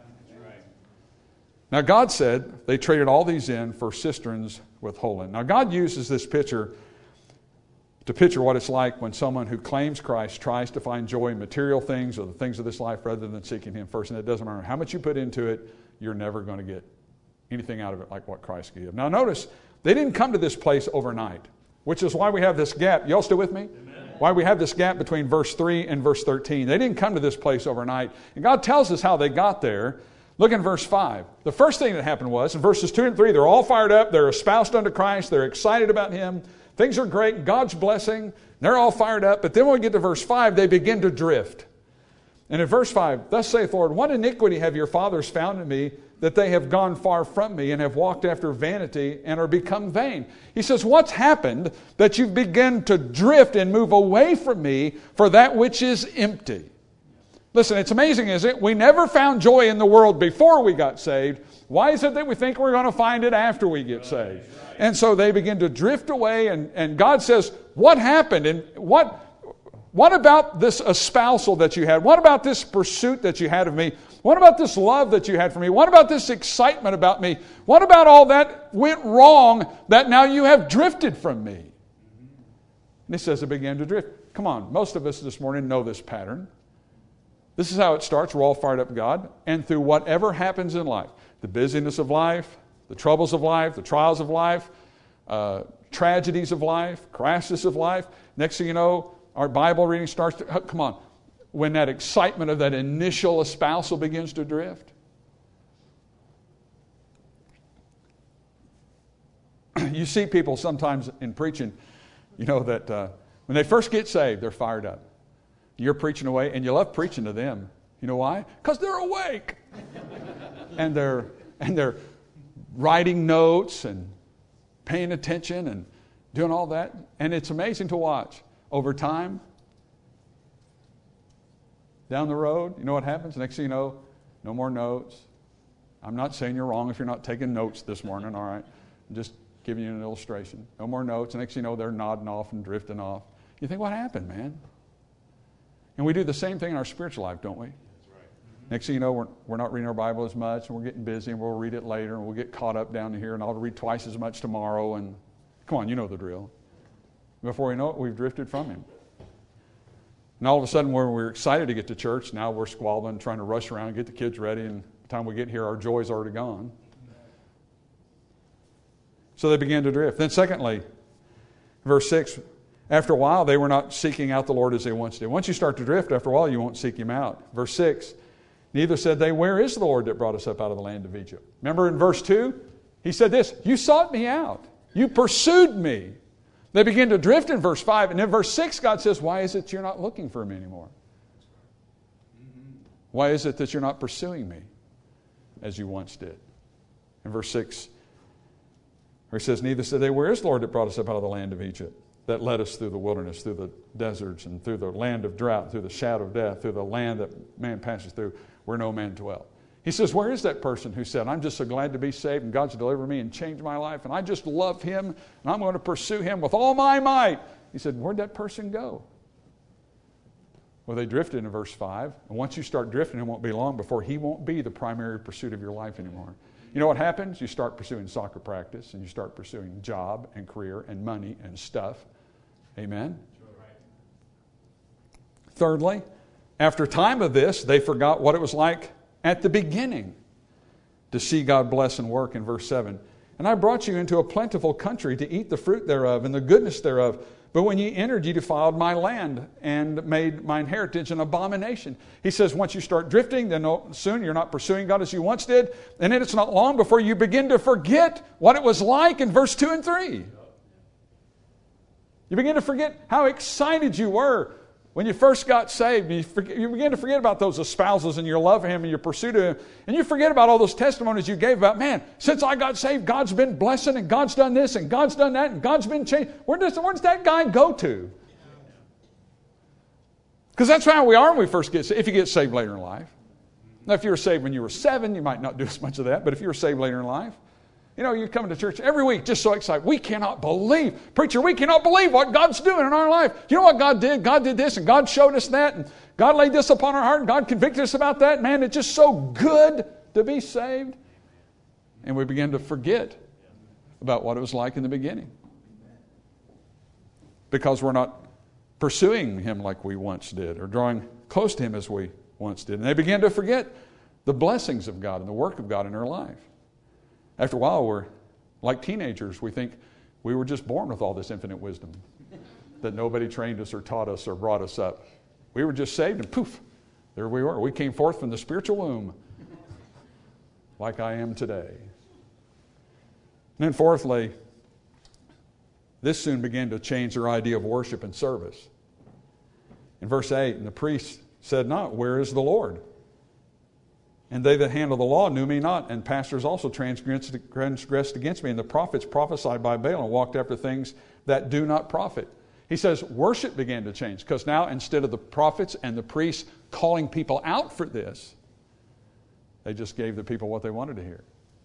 Now, God said they traded all these in for cisterns with hole in. Now, God uses this picture to picture what it's like when someone who claims Christ tries to find joy in material things or the things of this life rather than seeking Him first. And it doesn't matter how much you put into it, you're never going to get anything out of it like what Christ gave. Now, notice, they didn't come to this place overnight, which is why we have this gap. Y'all still with me? Amen. Why we have this gap between verse three and verse thirteen. They didn't come to this place overnight. And God tells us how they got there. Look in verse five. The first thing that happened was, in verses two and three, they're all fired up. They're espoused unto Christ. They're excited about Him. Things are great. God's blessing. They're all fired up. But then when we get to verse five, they begin to drift. And in verse five, thus saith the Lord, what iniquity have your fathers found in me, that they have gone far from me and have walked after vanity and are become vain? He says, what's happened that you've begun to drift and move away from me for that which is empty? Listen, it's amazing, isn't it? We never found joy in the world before we got saved. Why is it that we think we're going to find it after we get saved? And so they begin to drift away, and, and God says, what happened? And what, what about this espousal that you had? What about this pursuit that you had of me? What about this love that you had for me? What about this excitement about me? What about all that went wrong that now you have drifted from me? And He says it began to drift. Come on, most of us this morning know this pattern. This is how it starts. We're all fired up God. And through whatever happens in life, the busyness of life, the troubles of life, the trials of life, uh, tragedies of life, crisis of life, next thing you know, our Bible reading starts to, come on, when that excitement of that initial espousal begins to drift. You see people sometimes in preaching, you know, that uh, when they first get saved, they're fired up. You're preaching away, and you love preaching to them. You know why? Because they're awake. and they're and they're writing notes and paying attention and doing all that. And it's amazing to watch. Over time, down the road, you know what happens? Next thing you know, no more notes. I'm not saying you're wrong if you're not taking notes this morning, all right? I'm just giving you an illustration. No more notes. Next thing you know, they're nodding off and drifting off. You think, what happened, man? And we do the same thing in our spiritual life, don't we? That's right. Mm-hmm. Next thing you know, we're, we're not reading our Bible as much, and we're getting busy, and we'll read it later, and we'll get caught up down here, and I'll read twice as much tomorrow, and come on, you know the drill. Before we know it, we've drifted from Him. And all of a sudden, when we're excited to get to church, now we're squabbling, trying to rush around and get the kids ready, and by the time we get here, our joy's already gone. So they began to drift. Then secondly, verse six, after a while, they were not seeking out the Lord as they once did. Once you start to drift, after a while, you won't seek Him out. Verse six, neither said they, where is the Lord that brought us up out of the land of Egypt? Remember in verse two, He said this, you sought me out. You pursued me. They begin to drift in verse five. And in verse six, God says, why is it you're not looking for me anymore? Why is it that you're not pursuing me as you once did? In verse six, where He says, neither said they, where is the Lord that brought us up out of the land of Egypt, that led us through the wilderness, through the deserts, and through the land of drought, through the shadow of death, through the land that man passes through, where no man dwelt. He says, where is that person who said, I'm just so glad to be saved, and God's delivered me and changed my life, and I just love Him, and I'm going to pursue Him with all my might? He said, where'd that person go? Well, they drifted in verse five, and once you start drifting, it won't be long before He won't be the primary pursuit of your life anymore. You know what happens? You start pursuing soccer practice, and you start pursuing job and career and money and stuff. Amen? Thirdly, after a time of this, they forgot what it was like at the beginning to see God bless and work in verse seven. And I brought you into a plentiful country to eat the fruit thereof and the goodness thereof. But when ye entered, ye defiled my land and made mine heritage an abomination. He says once you start drifting, then soon you're not pursuing God as you once did. And then it's not long before you begin to forget what it was like in verse two and three. You begin to forget how excited you were when you first got saved. You, forget, you begin to forget about those espousals and your love for Him and your pursuit of Him. And you forget about all those testimonies you gave about, man, since I got saved, God's been blessing and God's done this and God's done that and God's been changed. Where does, where does that guy go to? Because that's how we are when we first get saved, if you get saved later in life. Now, if you were saved when you were seven, you might not do as much of that. But if you were saved later in life, you know, you come to church every week just so excited. We cannot believe, preacher, we cannot believe what God's doing in our life. You know what God did? God did this, and God showed us that, and God laid this upon our heart, and God convicted us about that. Man, it's just so good to be saved. And we begin to forget about what it was like in the beginning. Because we're not pursuing Him like we once did, or drawing close to Him as we once did. And they begin to forget the blessings of God and the work of God in their life. After a while, we're like teenagers. We think we were just born with all this infinite wisdom, that nobody trained us or taught us or brought us up. We were just saved, and poof, there we were. We came forth from the spiritual womb like I am today. And then fourthly, this soon began to change their idea of worship and service. In verse eight, and the priest said not, where is the Lord? And they that handle the law knew me not, and pastors also transgressed, transgressed against me, and the prophets prophesied by Baal and walked after things that do not profit. He says worship began to change, because now instead of the prophets and the priests calling people out for this, they just gave the people what they wanted to hear.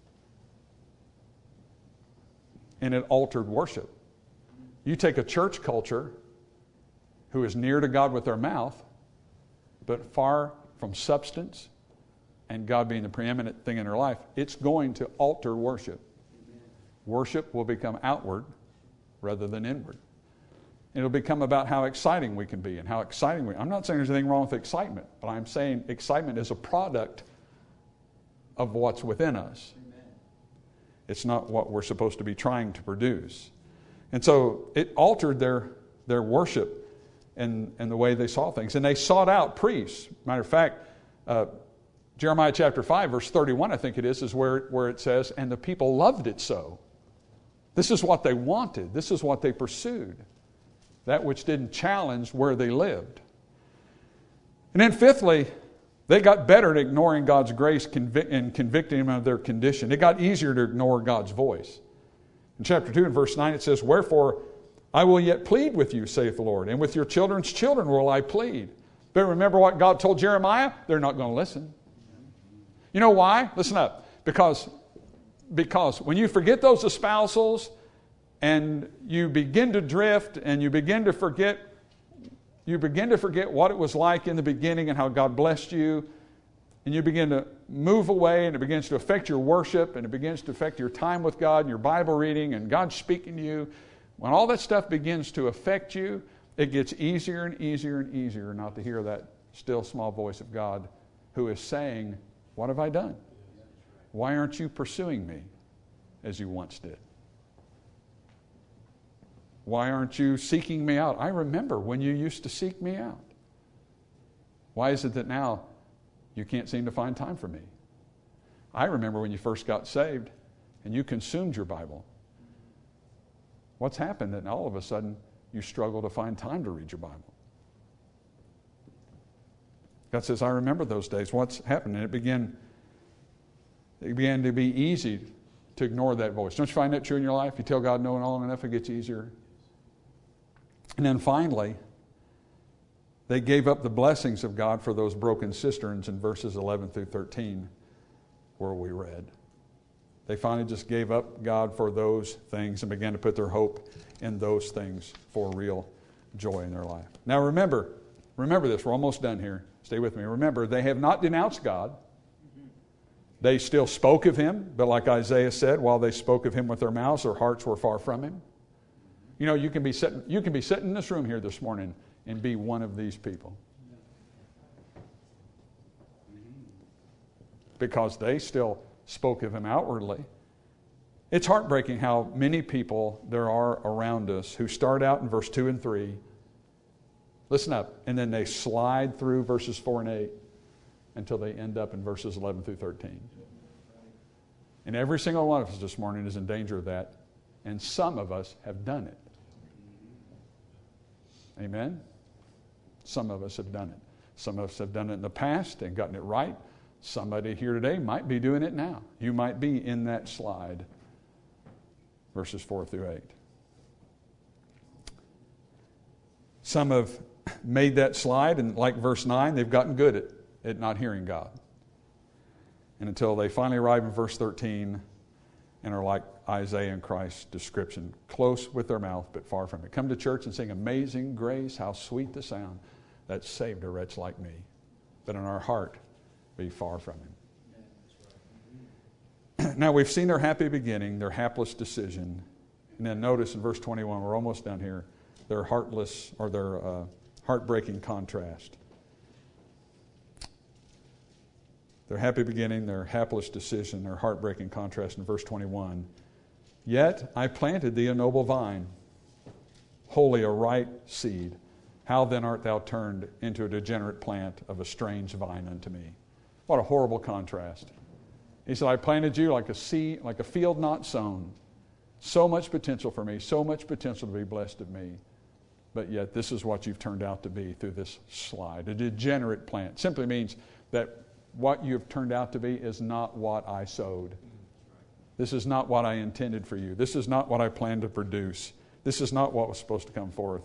And it altered worship. You take a church culture who is near to God with their mouth, but far from substance and God being the preeminent thing in their life, it's going to alter worship. Amen. Worship will become outward rather than inward. It'll become about how exciting we can be and how exciting we... I'm not saying there's anything wrong with excitement, but I'm saying excitement is a product of what's within us. Amen. It's not what we're supposed to be trying to produce. And so it altered their, their worship and, and the way they saw things. And they sought out priests. Matter of fact, uh, Jeremiah chapter five, verse thirty-one, I think it is, is where, where it says, and the people loved it so. This is what they wanted. This is what they pursued. That which didn't challenge where they lived. And then fifthly, they got better at ignoring God's grace convic- and convicting them of their condition. It got easier to ignore God's voice. In chapter two and verse nine it says, wherefore I will yet plead with you, saith the Lord, and with your children's children will I plead. But remember what God told Jeremiah? They're not going to listen. You know why? Listen up. Because, because when you forget those espousals and you begin to drift and you begin to forget, you begin to forget what it was like in the beginning and how God blessed you, and you begin to move away and it begins to affect your worship and it begins to affect your time with God and your Bible reading and God speaking to you. When all that stuff begins to affect you, it gets easier and easier and easier not to hear that still small voice of God who is saying, what have I done? Why aren't you pursuing me as you once did? Why aren't you seeking me out? I remember when you used to seek me out. Why is it that now you can't seem to find time for me? I remember when you first got saved and you consumed your Bible. What's happened that all of a sudden you struggle to find time to read your Bible? God says, I remember those days. What's happened? And it began, it began to be easy to ignore that voice. Don't you find that true in your life? You tell God no and long enough, it gets easier. And then finally, they gave up the blessings of God for those broken cisterns in verses eleven through thirteen, where we read. They finally just gave up God for those things and began to put their hope in those things for real joy in their life. Now remember, remember this, we're almost done here. Stay with me. Remember, they have not denounced God. They still spoke of Him, but like Isaiah said, while they spoke of Him with their mouths, their hearts were far from Him. You know, you can be sitting, you can be sitting in this room here this morning and be one of these people. Because they still spoke of Him outwardly. It's heartbreaking how many people there are around us who start out in verse two and three, listen up, and then they slide through verses four and eight until they end up in verses eleven through thirteen. And every single one of us this morning is in danger of that, and some of us have done it. Amen? Some of us have done it. Some of us have done it in the past and gotten it right. Somebody here today might be doing it now. You might be in that slide. Verses four through eight. Some have made that slide, and like verse nine, they've gotten good at, at not hearing God. And until they finally arrive in verse thirteen and are like Isaiah and Christ's description, close with their mouth but far from it. Come to church and sing Amazing Grace, how sweet the sound that saved a wretch like me. But in our heart, be far from him. Now we've seen their happy beginning, their hapless decision. And then notice in verse twenty-one, we're almost down here, their heartless or their uh, heartbreaking contrast. Their happy beginning, their hapless decision, their heartbreaking contrast in verse twenty-one. Yet I planted thee a noble vine, wholly a right seed. How then art thou turned into a degenerate plant of a strange vine unto me? What a horrible contrast. He said, I planted you like a seed, like a field not sown. So much potential for me, so much potential to be blessed of me. But yet this is what you've turned out to be through this slide. A degenerate plant simply means that what you've turned out to be is not what I sowed. This is not what I intended for you. This is not what I planned to produce. This is not what was supposed to come forth.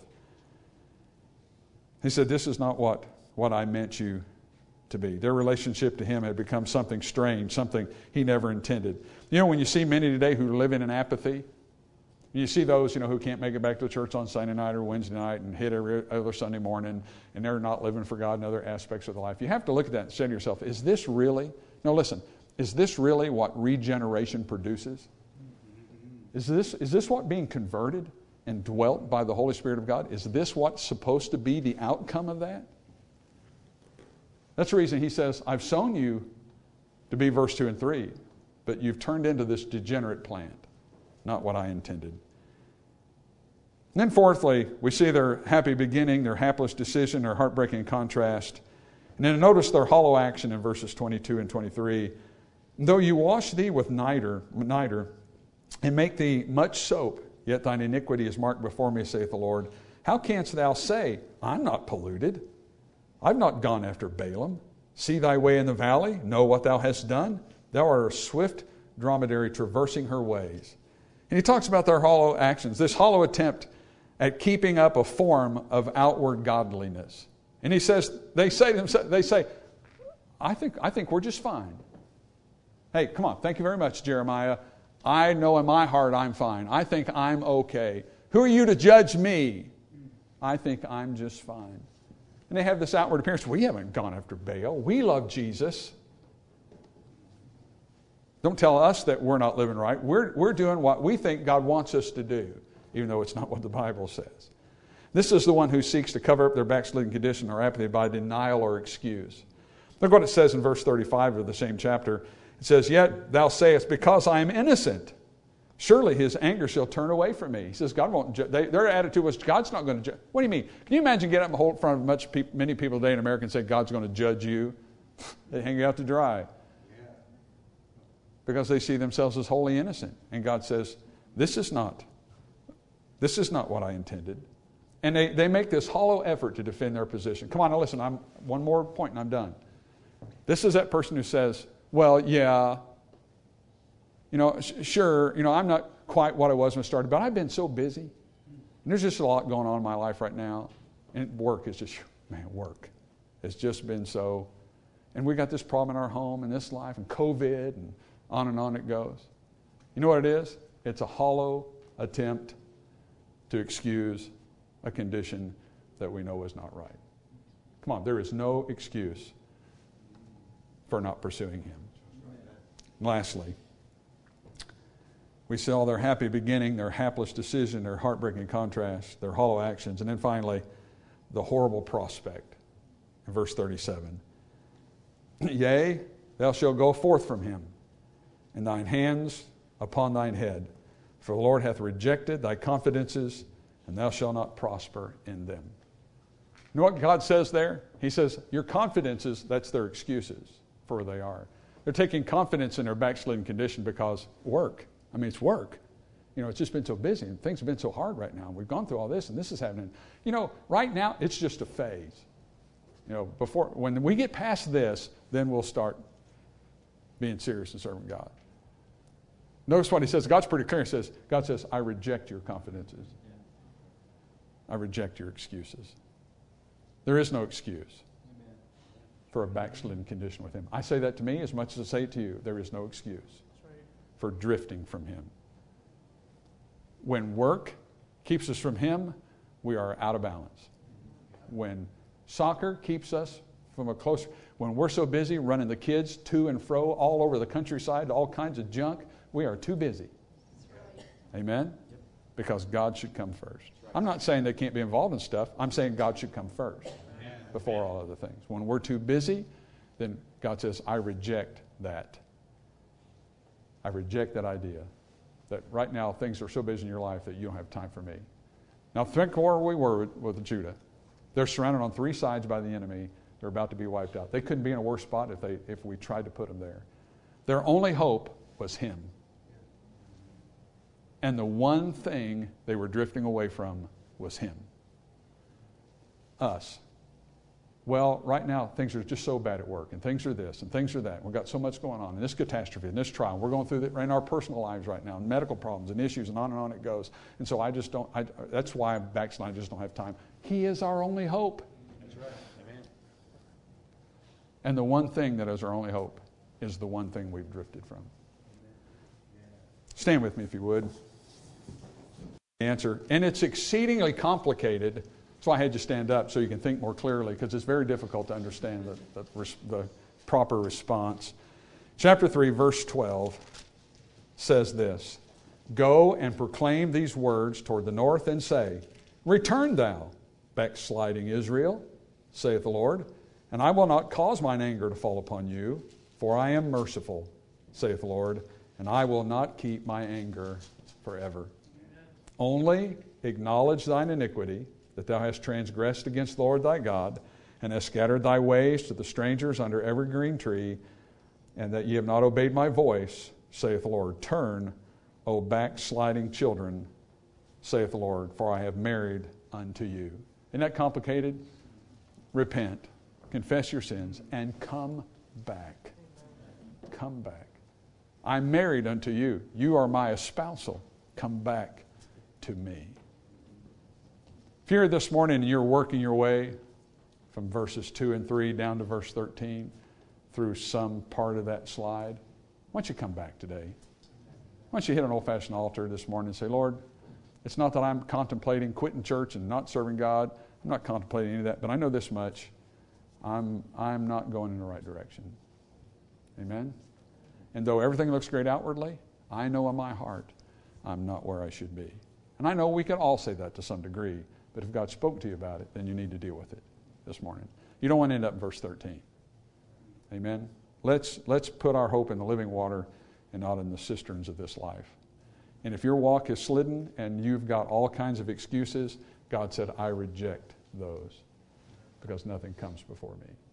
He said, this is not what, what I meant you to be. Their relationship to him had become something strange, something he never intended. You know, when you see many today who live in an apathy, you see those, you know, who can't make it back to church on Sunday night or Wednesday night and hit every other Sunday morning, and they're not living for God in other aspects of their life. You have to look at that and say to yourself, is this really, no, listen, is this really what regeneration produces? Is this, is this what being converted and dwelt by the Holy Spirit of God, is this what's supposed to be the outcome of that? That's the reason he says, I've sown you to be verse two and three, but you've turned into this degenerate plant, not what I intended. And then fourthly, we see their happy beginning, their hapless decision, their heartbreaking contrast. And then notice their hollow action in verses twenty-two and twenty-three. Though you wash thee with niter, niter and make thee much soap, yet thine iniquity is marked before me, saith the Lord. How canst thou say, I'm not polluted? I've not gone after Balaam. See thy way in the valley, know what thou hast done. Thou art a swift dromedary traversing her ways. And he talks about their hollow actions, this hollow attempt at keeping up a form of outward godliness. And he says, they say to themselves, they say, I think, I think we're just fine. Hey, come on, thank you very much, Jeremiah. I know in my heart I'm fine. I think I'm okay. Who are you to judge me? I think I'm just fine. And they have this outward appearance. We haven't gone after Baal. We love Jesus. Don't tell us that we're not living right. We're, we're doing what we think God wants us to do, even though it's not what the Bible says. This is the one who seeks to cover up their backslidden condition or apathy by denial or excuse. Look what it says in verse thirty-five of the same chapter. It says, yet thou sayest, because I am innocent, surely his anger shall turn away from me. He says, God won't judge. They, their attitude was, God's not going to judge. What do you mean? Can you imagine getting up in front of much pe- many people today in America and say, God's going to judge you? They hang you out to dry. Because they see themselves as wholly innocent. And God says, this is not, this is not what I intended. And they, they make this hollow effort to defend their position. Come on, now listen, I'm one more point and I'm done. This is that person who says, well, yeah, you know, sh- sure, you know, I'm not quite what I was when I started, but I've been so busy. And there's just a lot going on in my life right now. And work is just, man, work. It's just been so. And we got this problem in our home and this life and COVID and on and on it goes. You know what it is? It's a hollow attempt to excuse a condition that we know is not right. Come on, there is no excuse for not pursuing him. Lastly, we see all their happy beginning, their hapless decision, their heartbreaking contrast, their hollow actions, and then finally, the horrible prospect in verse thirty-seven. Yea, thou shalt go forth from him, and thine hands upon thine head. For the Lord hath rejected thy confidences, and thou shalt not prosper in them. You know what God says there? He says, your confidences, that's their excuses for where they are. They're taking confidence in their backslidden condition because work. I mean, it's work. You know, it's just been so busy, and things have been so hard right now. We've gone through all this, and this is happening. You know, right now, it's just a phase. You know, before, when we get past this, then we'll start being serious and serving God. Notice what he says. God's pretty clear. He says, God says, I reject your confidences. I reject your excuses. There is no excuse for a backslidden condition with Him. I say that to me as much as I say it to you. There is no excuse for drifting from Him. When work keeps us from Him, we are out of balance. When soccer keeps us from a closer, when we're so busy running the kids to and fro all over the countryside to all kinds of junk, we are too busy. Amen? Because God should come first. I'm not saying they can't be involved in stuff. I'm saying God should come first before all other things. When we're too busy, then God says, I reject that. I reject that idea that right now things are so busy in your life that you don't have time for me. Now think where we were with, with Judah. They're surrounded on three sides by the enemy. They're about to be wiped out. They couldn't be in a worse spot if they if we tried to put them there. Their only hope was Him. And the one thing they were drifting away from was Him. Us. Well, right now, things are just so bad at work, and things are this, and things are that. We've got so much going on, and this catastrophe, and this trial. We're going through that in our personal lives right now, and medical problems, and issues, and on and on it goes. And so I just don't, I, that's why I'm backsliding. I just don't have time. He is our only hope. That's right. Amen. And the one thing that is our only hope is the one thing we've drifted from. Stand with me if you would. Answer. And it's exceedingly complicated. That's why I had you stand up so you can think more clearly, because it's very difficult to understand the, the, the proper response. Chapter three, verse twelve says this, Go and proclaim these words toward the north and say, Return thou, backsliding Israel, saith the Lord, and I will not cause mine anger to fall upon you, for I am merciful, saith the Lord, and I will not keep my anger forever. Only acknowledge thine iniquity, that thou hast transgressed against the Lord thy God, and hast scattered thy ways to the strangers under every green tree, and that ye have not obeyed my voice, saith the Lord. Turn, O backsliding children, saith the Lord, for I have married unto you. Isn't that complicated? Repent, confess your sins, and come back. Come back. I'm married unto you. You are my espousal. Come back to me. If you're here this morning and you're working your way from verses two and three down to verse thirteen through some part of that slide, why don't you come back today? Why don't you hit an old-fashioned altar this morning and say, Lord, it's not that I'm contemplating quitting church and not serving God. I'm not contemplating any of that, but I know this much. I'm, I'm not going in the right direction. Amen? And though everything looks great outwardly, I know in my heart I'm not where I should be. And I know we can all say that to some degree, but if God spoke to you about it, then you need to deal with it this morning. You don't want to end up in verse thirteen. Amen? Let's, let's put our hope in the living water and not in the cisterns of this life. And if your walk is slidden and you've got all kinds of excuses, God said, I reject those because nothing comes before me.